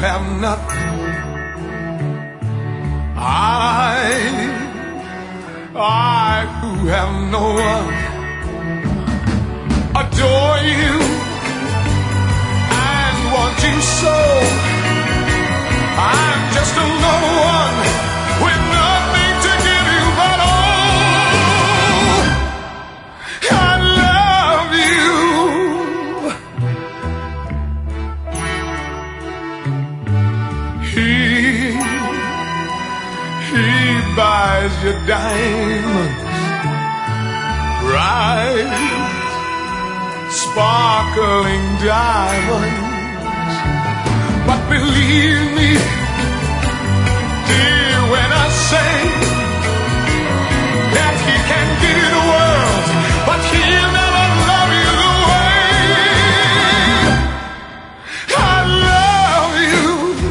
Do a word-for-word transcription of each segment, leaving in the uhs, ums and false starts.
have nothing, I, I who have no one, adore you and want you so. I'm just a no one with nothing to give you but all. I love you. He, he buys your diamonds, bright, sparkling diamonds. But believe me, dear, when I say that he can give you the world, but he'll never love you the way I love you.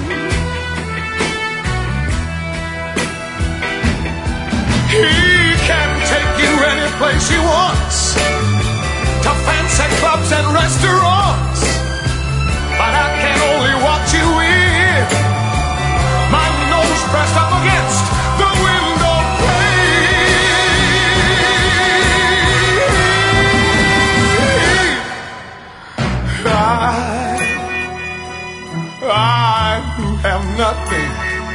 He can take you any place he wants, to fancy clubs and restaurants, but I can only watch you in, my nose pressed up against the window pane. I, I who have nothing,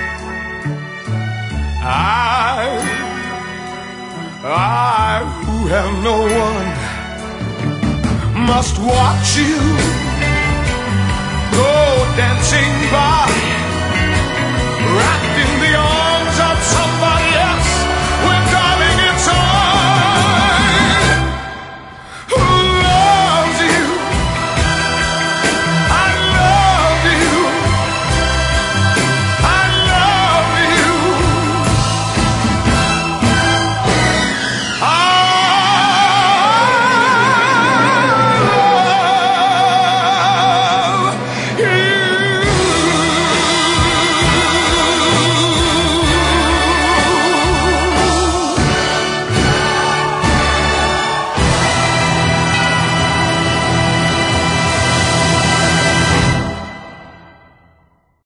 I, I who have no one, must watch you go dancing by, rock